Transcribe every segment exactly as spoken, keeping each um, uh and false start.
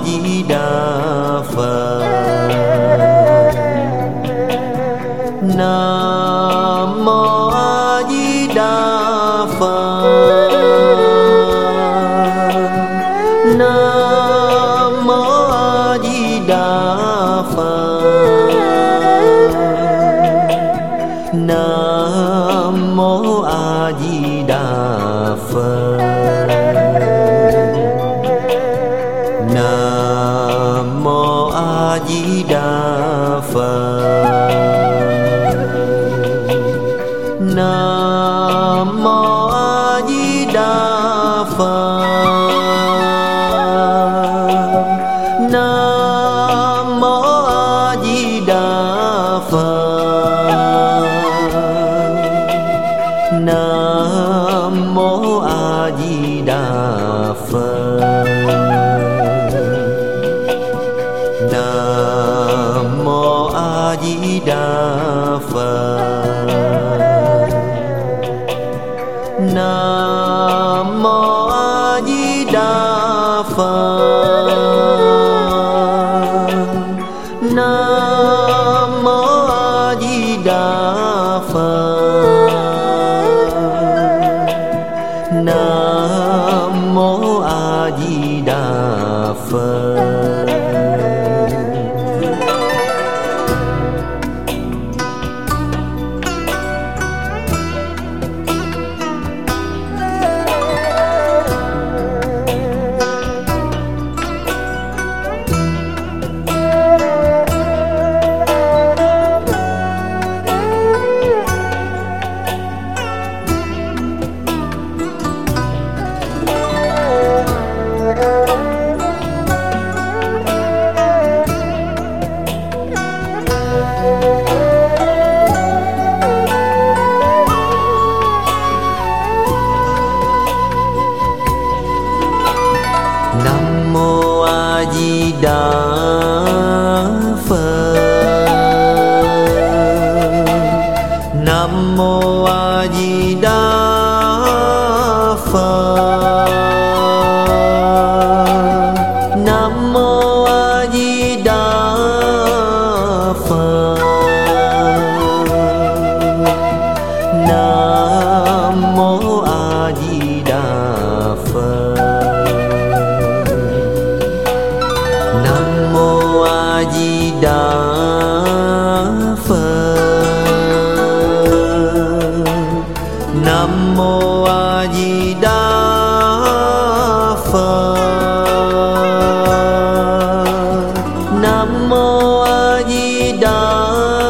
Di Đà Phật. Nam mô A Di Đà Phật. Nam mô A Di Đà Phật. Nam mô A Di Đà Phật. Nam mô A Di Đà Phật. Nam mô A Di Đà Phật. Nam mô A Di Đà Phật. Nam mô A Di Đà Phật. Nam mô A Di Đà Phật. Nam mô A Di Đà Phật. Nam mô A Di Đà Phật. Nam mô A Di Đà Phật. Nam mô A Di Đà Phật. Nam mô A Di Đà Phật. Nam mô A Di Đà Phật. Nam mô A Di Đà Phật. Nam mô A Di Đà Phật. Nam mô A Di Đà Phật. Nam mô A Di Đà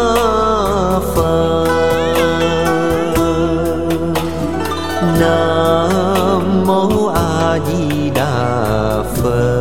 Phật. Nam mô A Di Đà Phật.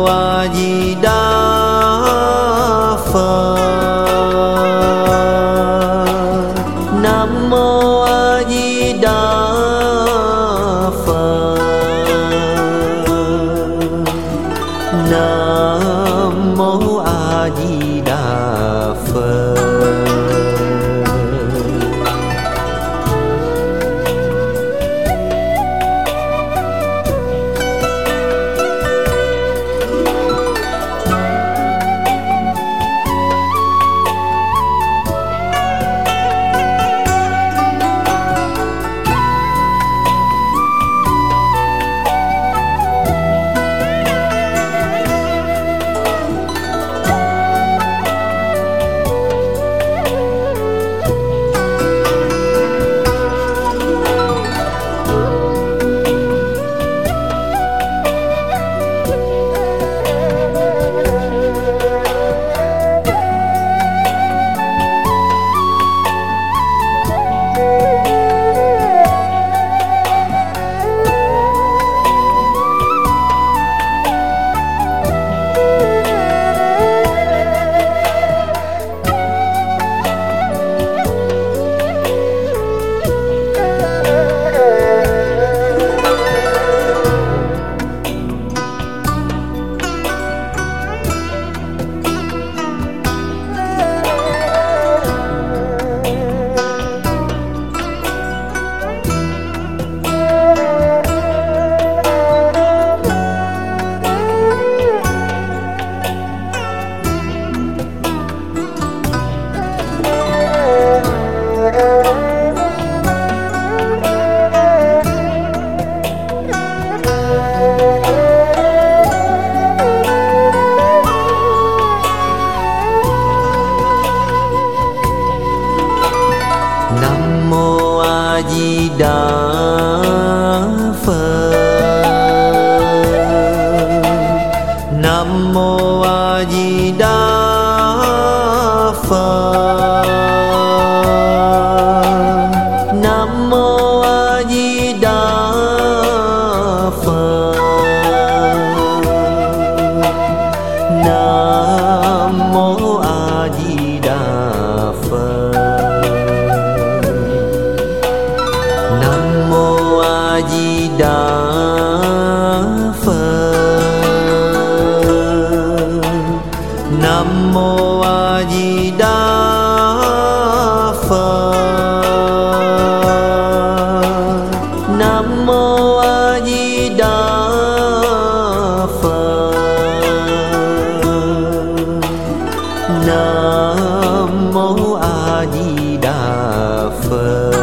A Di Đà Phật. Nam mô A Di Đà Phật. Nam mô A Di Đà Phật. Nam mô A Di Đà Phật. Nam mô A Di Đà Phật. Nam mô A Di Đà Phật. Nam mô A Di Đà Phật. Nam mô A Di Đà Phật. Nam mô A Di Đà Phật. Nam mô A Di Đà Phật. Nam mô A Di Đà Phật.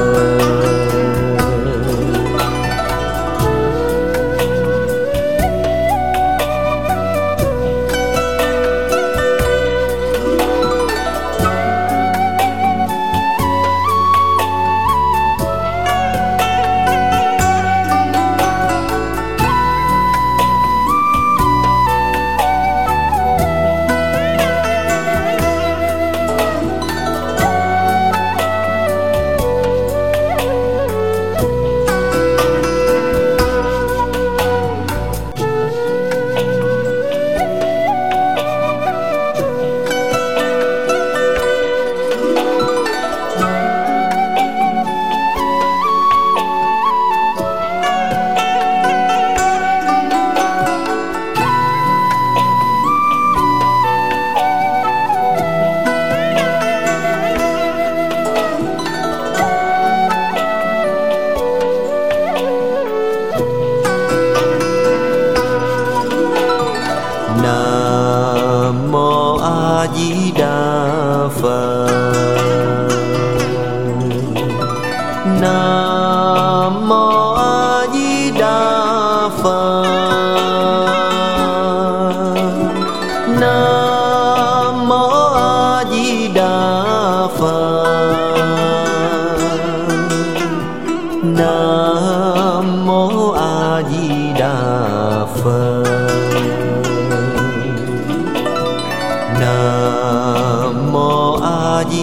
Nam mô A Di Đà Phật. Nam mô A Di Đà Phật. Nam mô A Di Đà Phật. Nam mô A Di Đà Phật. Nam mô A Di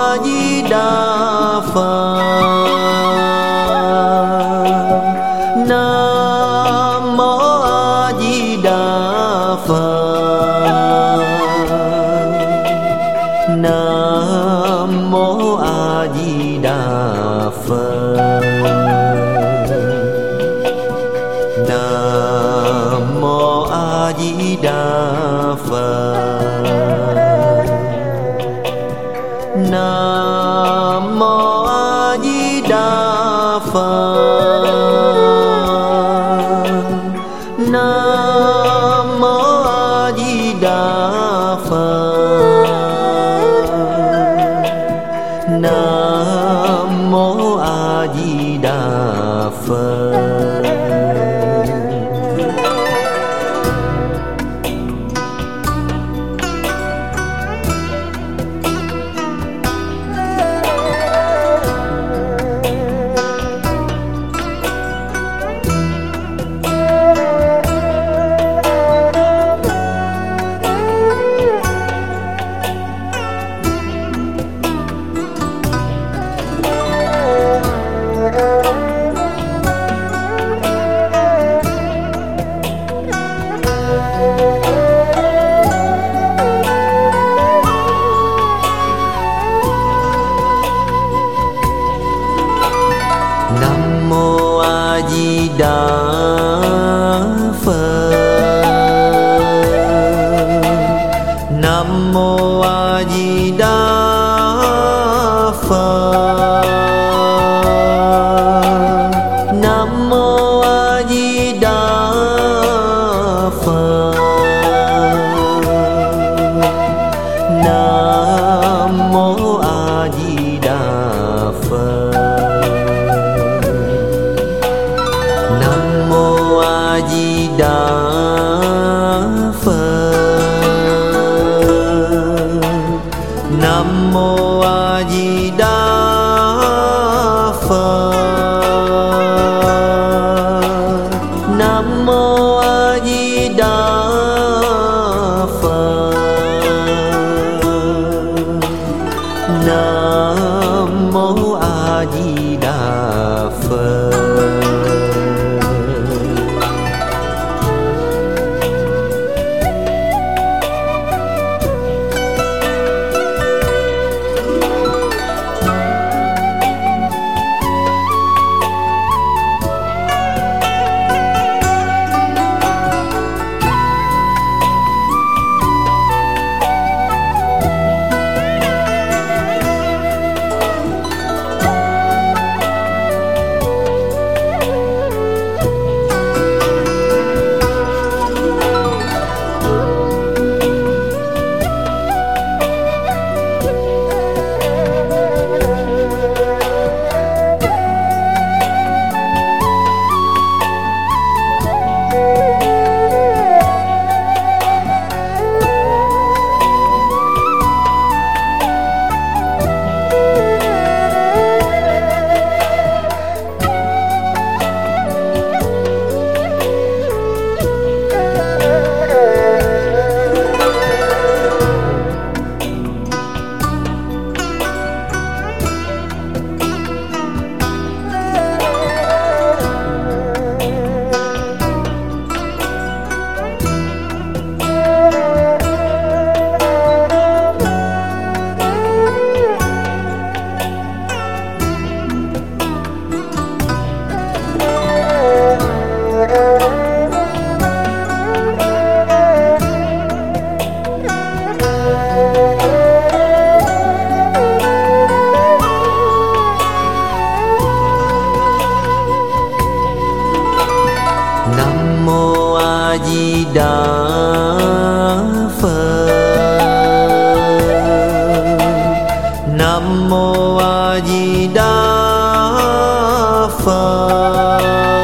Di Đà Phật. Nam mô A Di Đà Phật. Nam mô A Di Đà Phật. Nam mô A Di Đà Phật. Nam mô A Di Đà Phật. Nam mô A Di Đà Phật. Nam mô A Di Đà Phật. Nam mô A Di Đà Phật. Nam mô A Di Đà Phật. Nam mô A Di Đà Phật. Nam mô A Di Đà Phật. Nam mô A Di Đà Phật. Nam mô A Di Đà Phật. Nam mô A Di Đà Phật. Nam mô A Di Đà Phật. Nam mô A Di Đà Phật. Nam mô A Di Đà Phật.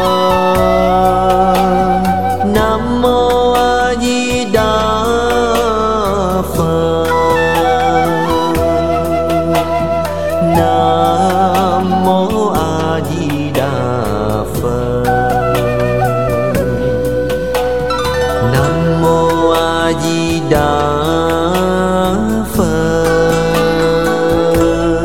Nam mô A Di Đà Phật. Nam mô A Di Đà Phật. Nam mô A Di Đà Phật.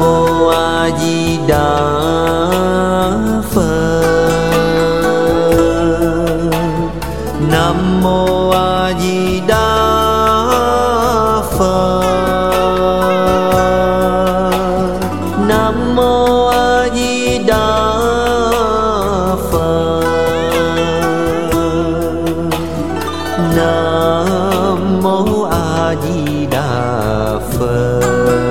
A Di Đà Phật.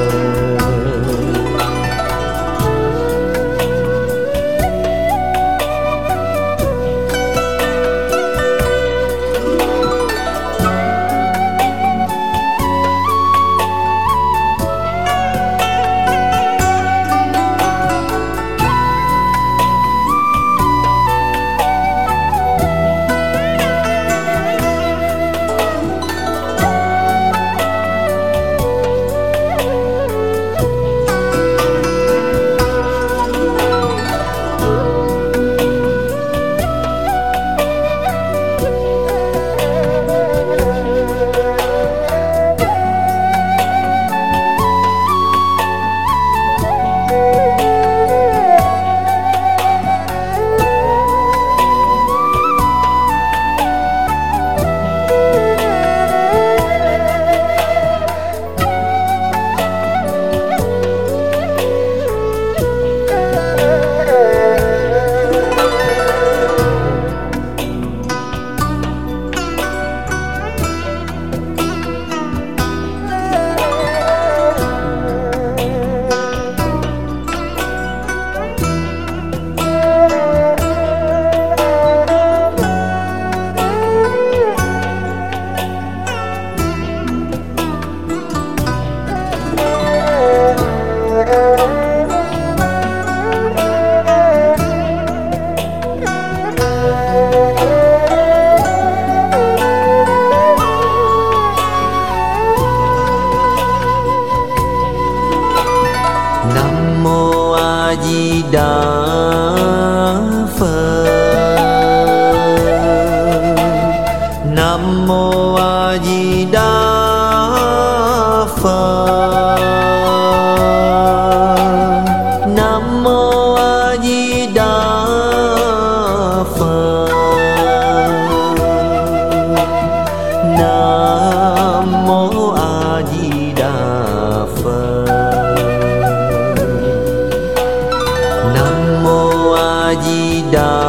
Nam mô A Di Đà Phật. Nam mô A Di Đà Phật. Nam mô A Di Đà Phật. Nam mô A Di Đà Phật. Nam mô A Di Đà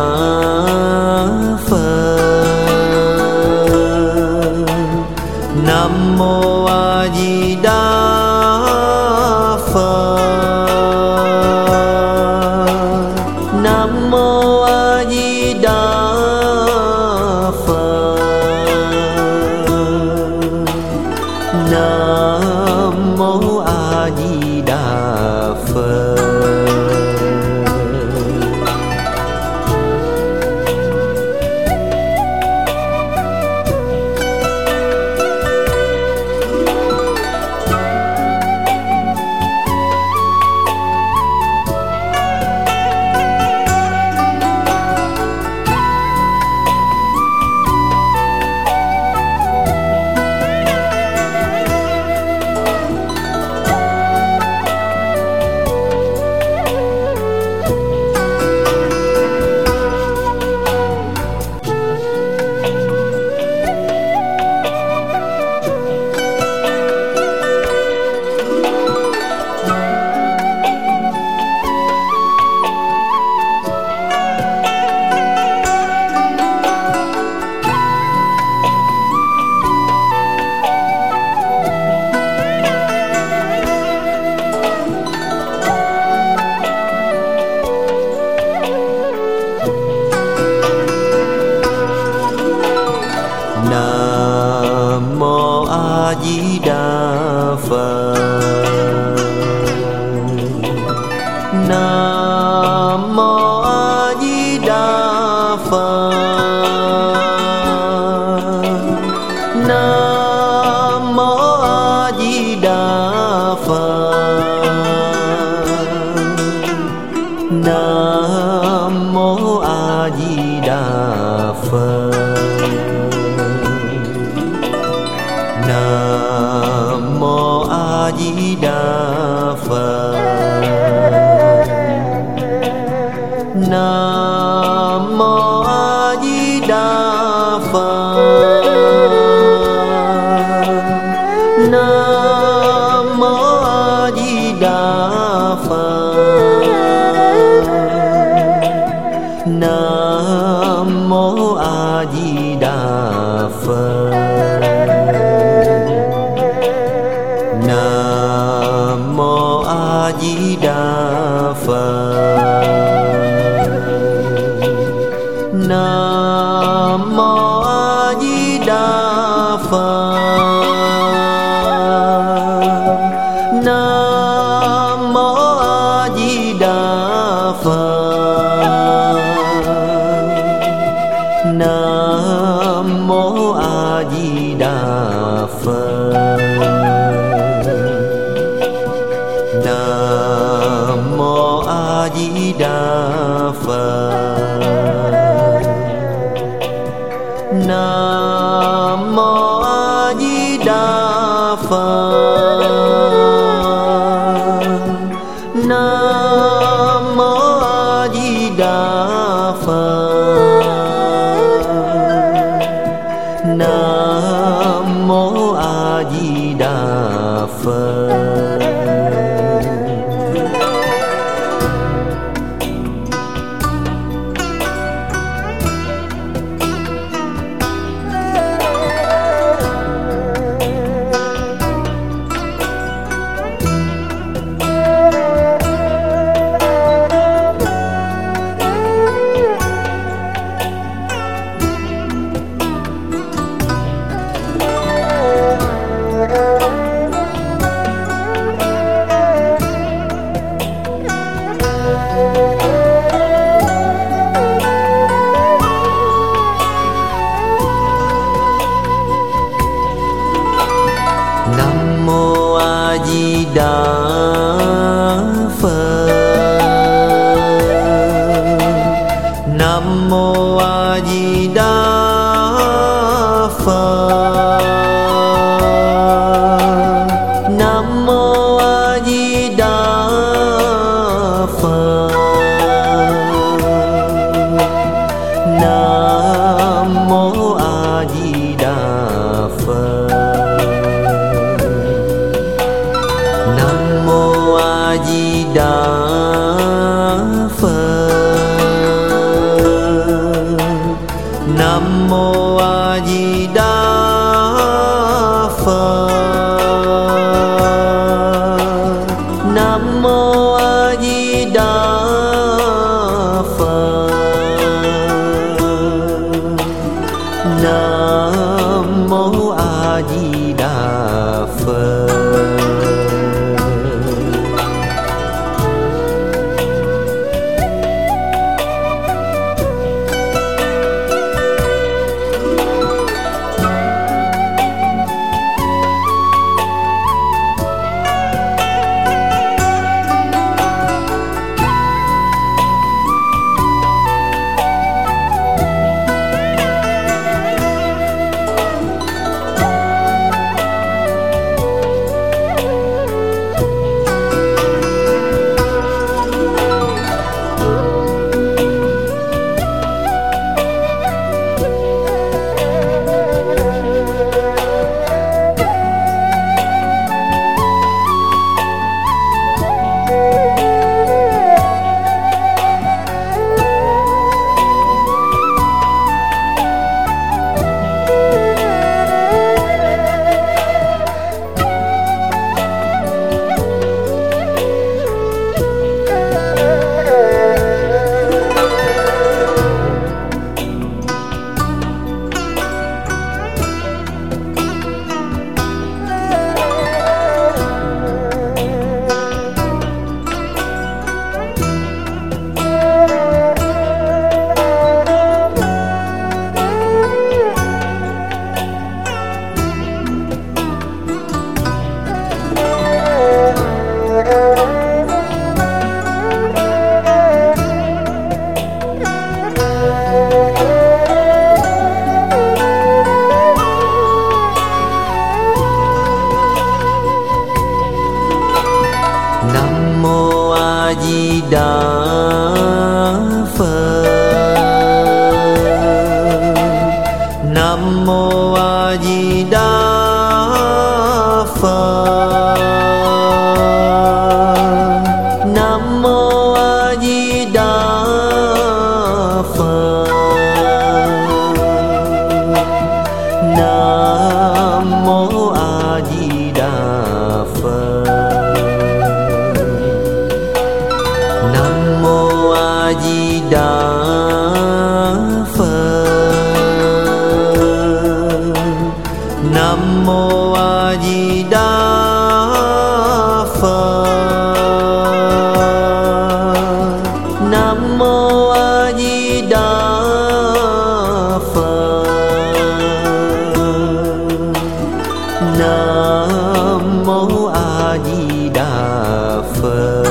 Phật. Nam mô A Di Đà Phật. Nam mô A Di Đà Phật. Nam mô A Di Đà Phật. Nam mô A Di Đà Phật. Nam mô A Di Đà Phật. Nam mô A Di Đà Phật. Nam mô A Di Đà Phật. Nam mô A Di Đà Phật. Nam mô A Di Đà Phật. Nam mô A Di Đà Phật. Nam mô A Di Đà Phật. Đà Phật. Nam mô A Di Đà Phật. Nam mô A Di Đà Phật. Nam mô A Di Đà Phật. Nam mô A Di Đà Phật. Nam mô A Di Đà Phật. Nam mô A Di Đà Phật. Nam mô A Di Đà Phật. Nam mô A Di Đà Phật. Nam mô A Di Đà Phật. Nam mô A Di Đà Phật. Nam mô A Di Đà Phật. Nam mô A Di Đà Phật. Nam mô A Di Đà Phật. Nam mô A Di Đà Phật. Nam mô A Di Đà Phật. Nam mô A Di Đà Phật. Nam mô A Di Đà Phật. Nam mô A Di Đà Phật.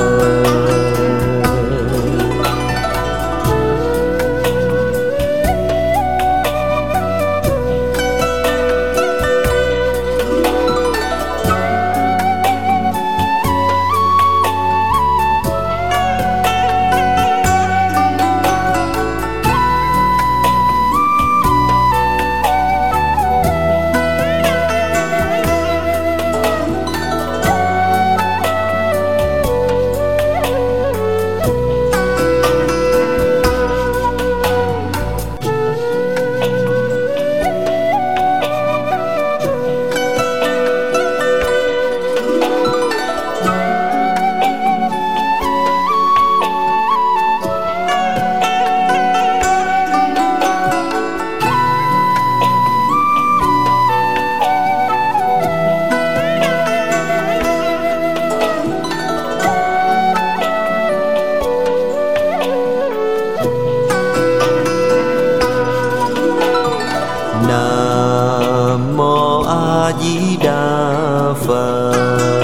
Di Đà Phật.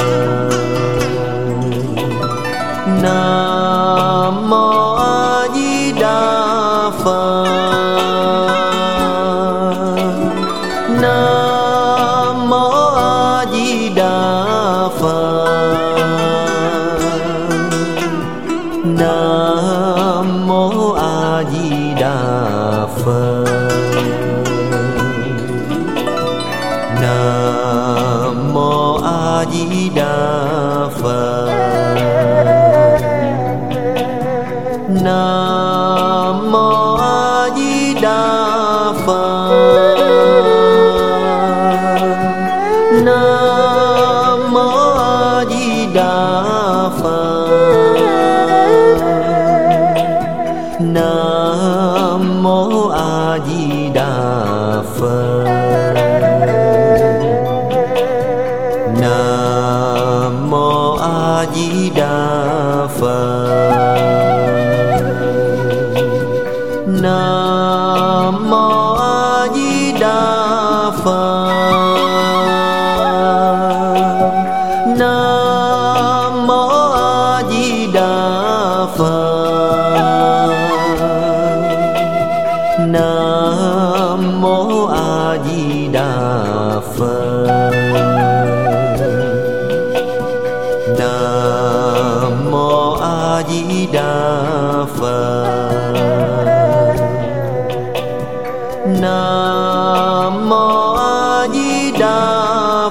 Nam mô A Di Đà Phật. Nam mô A Di Đà Phật. Nam mô A Di Đà Phật. Nam mô A Di Đà Phật. Nam mô A Di Đà Phật. Nam mô A Di Đà Phật. Nam mô A Di Đà Phật. Nam mô A Di Đà Phật. Nam mô A Di Đà Phật. Nam mô A Di Đà Phật. Nam mô A Di Đà Phật. Nam mô A Di Đà Phật. Nam mô A Di Đà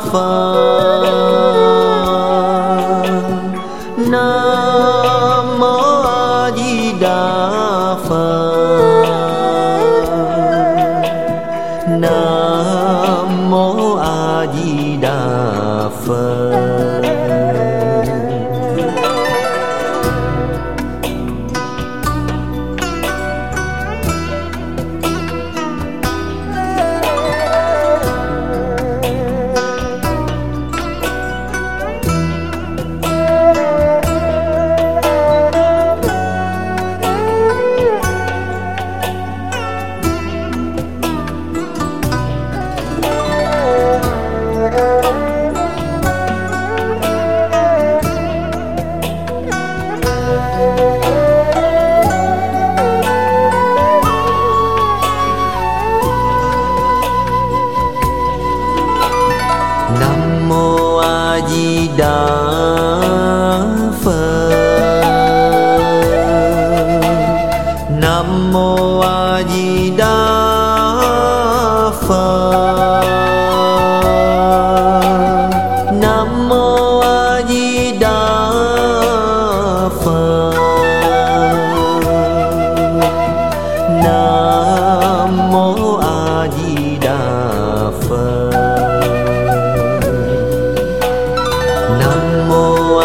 Phật. Nam mô A Di Đà Phật. Nam mô A Di Đà Phật. Nam mô A Di Đà Phật. Nam mô A Di Đà Phật. Nam mô A Di Đà Phật. Nam mô A Di Đà Phật. Nam mô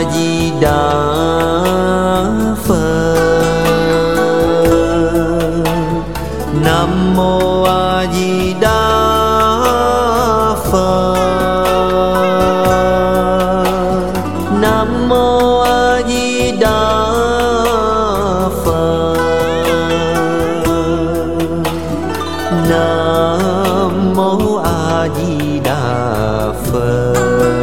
A Di Đà Phật. Nam mô A Di Đà Phật. Nam mô A Di Đà Phật. Nam mô A Di Đà Phật.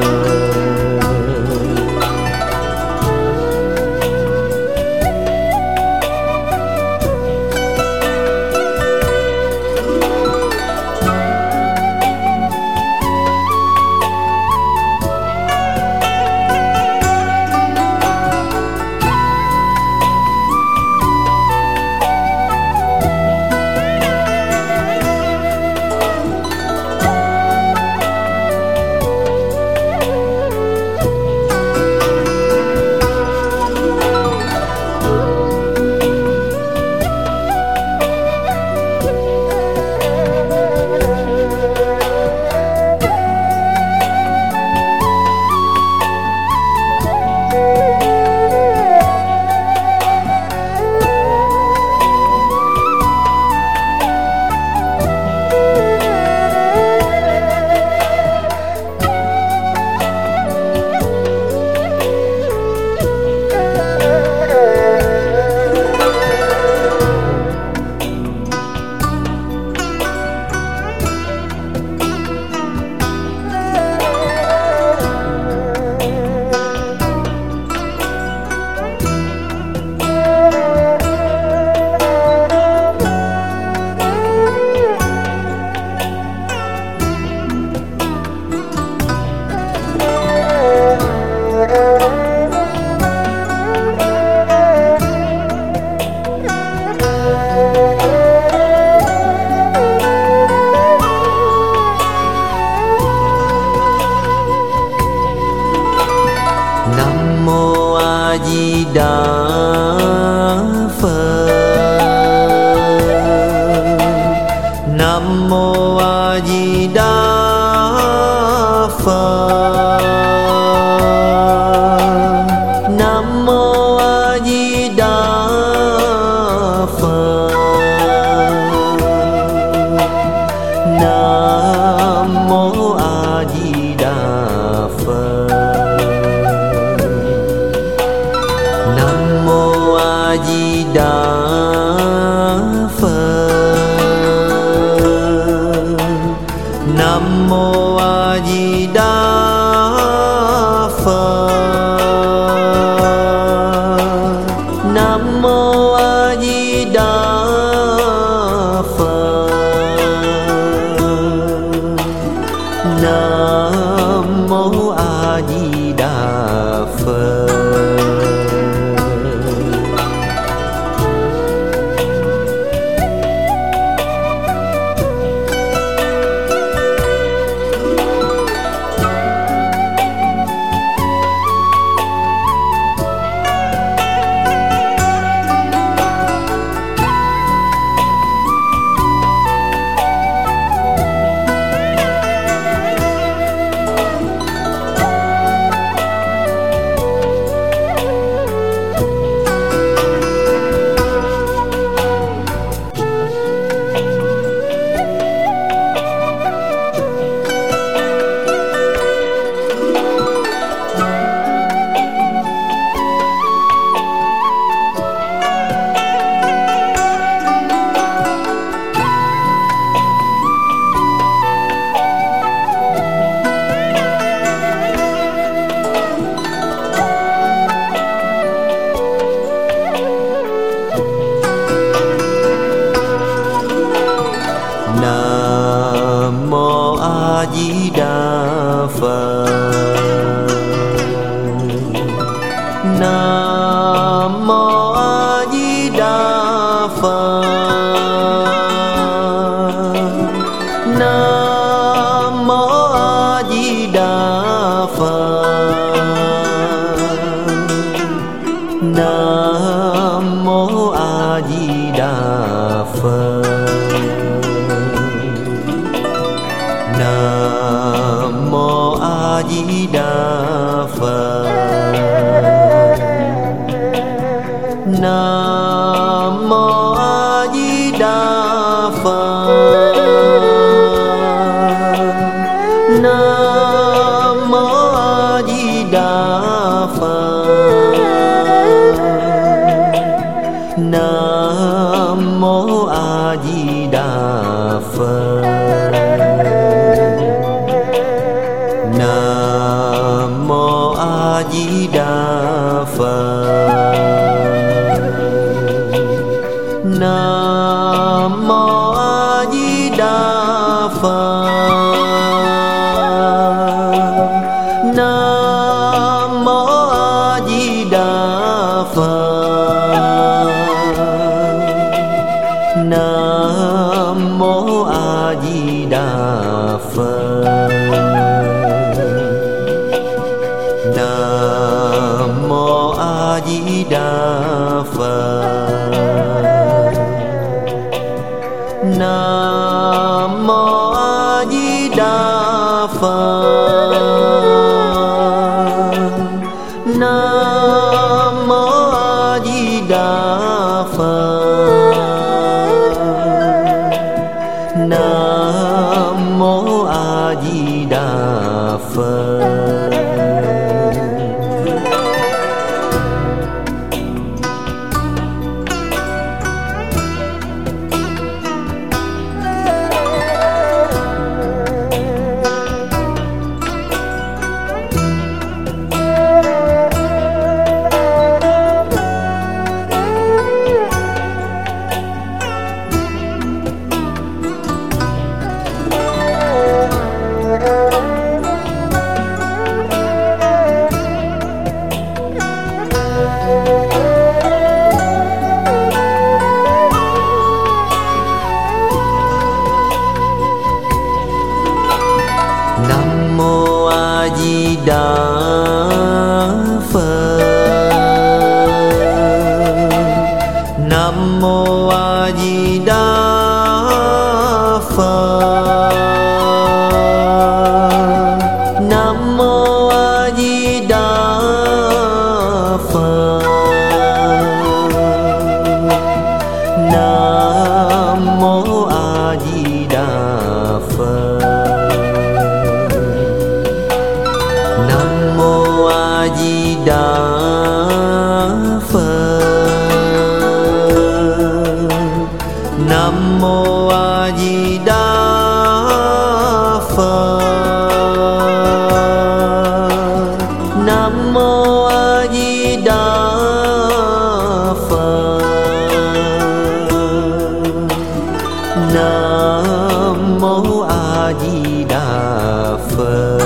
Nam mô A Di Đà Phật. Nam mô A Di Đà Phật. Nam mô A Di Đà Phật. Nam mô A Di Đà Phật. Nam mô A Di Đà Phật. Nam mô A Di Đà Phật. Nam mô A Di Đà Phật. Nam mô A Di Đà Phật. Nam mô A Di Đà Phật. Nam mô A Di Đà Phật. Nam mô A Di Đà Phật. Nam mô A Di Đà Phật. Nam mô A Di Đà Phật. Đà Phật. Nam mô A Di Đà Phật. Nam mô A Di Đà Phật. Nam mô A Di Đà Phật. Nam mô A Di Đà Phật. Nam mô A Di Đà Phật. Nam mô A Di Đà Phật. Nam mô A Di Đà Phật. Nam mô A Di Đà Phật. Nam mô A Di Đà Phật. Nam mô A Di Đà Phật. Nam mô A Di Đà Phật. Nam mô A Di Đà Phật. Nam mô A Di Đà Phật. Nam mô A Di Đà Phật. Nam mô A Di Đà Phật. Nam mô A Di Đà Phật. Nam mô A Di Đà Phật.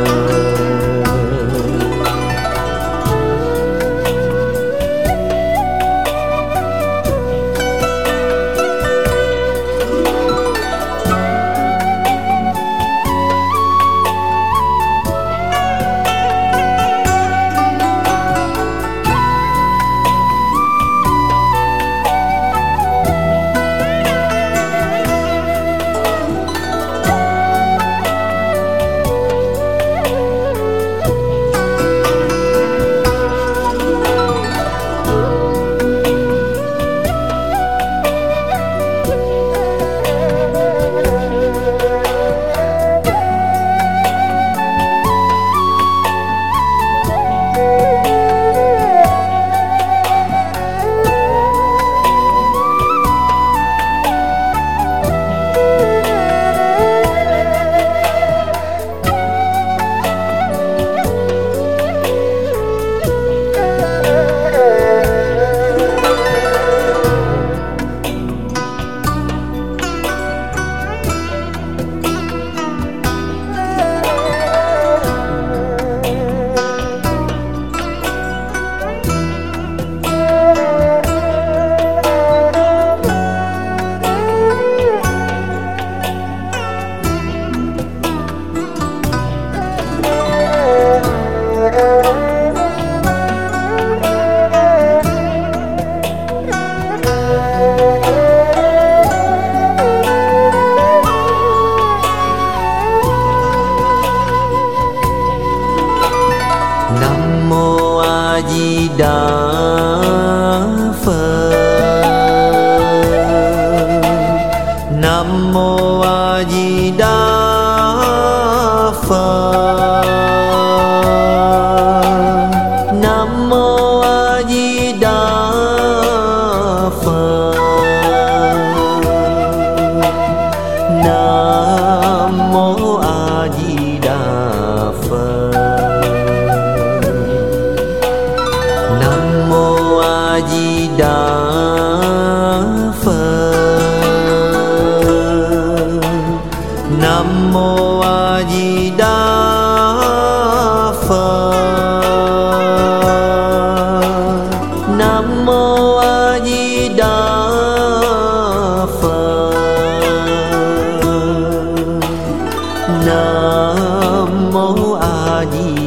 Đà Phật. Nam mô A Di Đà Phật. Đà Phật. Nam mô A Di Đà Phật. Nam mô A Di Đà Phật. Nam mô A Di